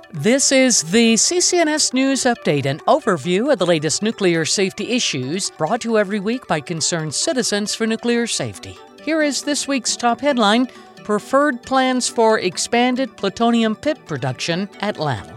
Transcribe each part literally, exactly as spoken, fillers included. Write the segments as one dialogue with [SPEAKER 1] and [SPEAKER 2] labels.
[SPEAKER 1] This is the C C N S News Update, an overview of the latest nuclear safety issues brought to you every week by concerned citizens for nuclear safety. Here is this week's top headline: Preferred plans for expanded plutonium pit production at LANL.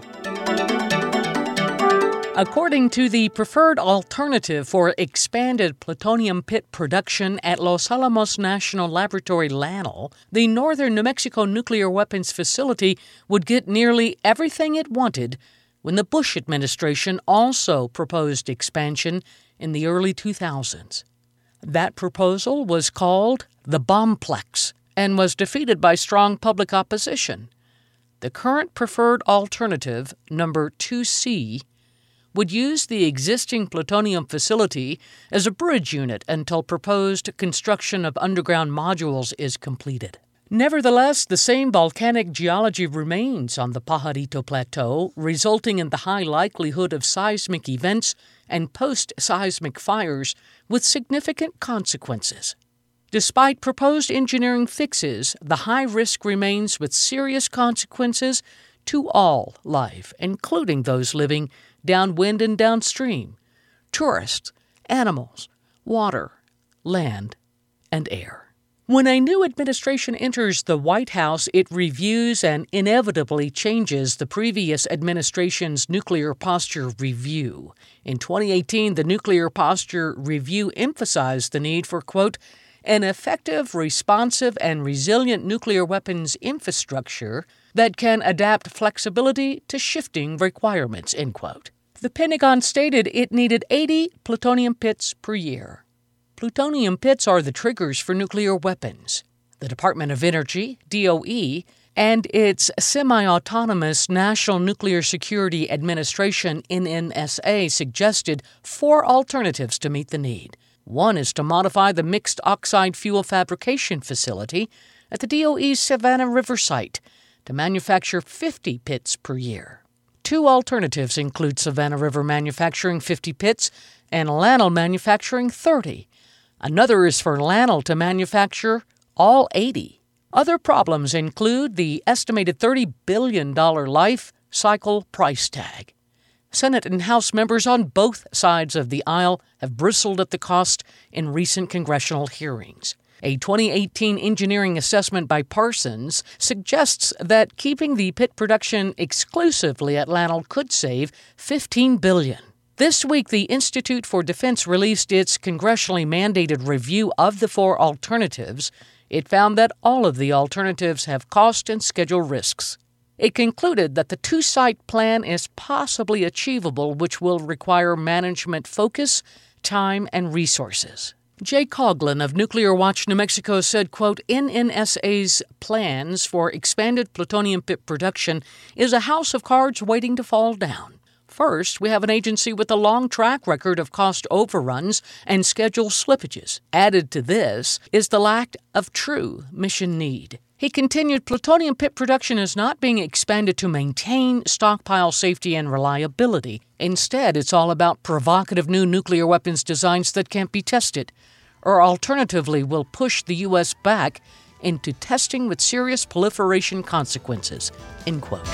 [SPEAKER 1] According to the preferred alternative for expanded plutonium pit production at Los Alamos National Laboratory LANL, the northern New Mexico nuclear weapons facility would get nearly everything it wanted when the Bush administration also proposed expansion in the early two thousands. That proposal was called the Bombplex and was defeated by strong public opposition. The current preferred alternative, number two C, would use the existing plutonium facility as a bridge unit until proposed construction of underground modules is completed. Nevertheless, the same volcanic geology remains on the Pajarito Plateau, resulting in the high likelihood of seismic events and post-seismic fires with significant consequences. Despite proposed engineering fixes, the high risk remains with serious consequences to all life, including those living downwind and downstream, tourists, animals, water, land, and air. When a new administration enters the White House, it reviews and inevitably changes the previous administration's Nuclear Posture Review. In twenty eighteen, the Nuclear Posture Review emphasized the need for, quote, an effective, responsive, and resilient nuclear weapons infrastructure that can adapt flexibility to shifting requirements, end quote. The Pentagon stated it needed eighty plutonium pits per year. Plutonium pits are the triggers for nuclear weapons. The Department of Energy, D O E, and its semi-autonomous National Nuclear Security Administration, N N S A, suggested four alternatives to meet the need. One is to modify the mixed oxide fuel fabrication facility at the D O E's Savannah River site to manufacture fifty pits per year. Two alternatives include Savannah River manufacturing fifty pits and LANL manufacturing thirty. Another is for LANL to manufacture all eighty. Other problems include the estimated thirty billion dollars life cycle price tag. Senate and House members on both sides of the aisle have bristled at the cost in recent congressional hearings. A twenty eighteen engineering assessment by Parsons suggests that keeping the pit production exclusively at LANL could save fifteen billion dollars. This week, the Institute for Defense released its congressionally mandated review of the four alternatives. It found that all of the alternatives have cost and schedule risks. It concluded that the two-site plan is possibly achievable, which will require management focus, time, and resources. Jay Coughlin of Nuclear Watch New Mexico said, quote, N N S A's plans for expanded plutonium pit production is a house of cards waiting to fall down. First, we have an agency with a long track record of cost overruns and schedule slippages. Added to this is the lack of true mission need. He continued, plutonium pit production is not being expanded to maintain stockpile safety and reliability. Instead, it's all about provocative new nuclear weapons designs that can't be tested, or alternatively will push the U S back into testing with serious proliferation consequences, end quote.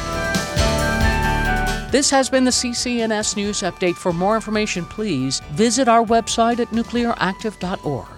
[SPEAKER 1] This has been the C C N S News Update. For more information, please visit our website at nuclear active dot org.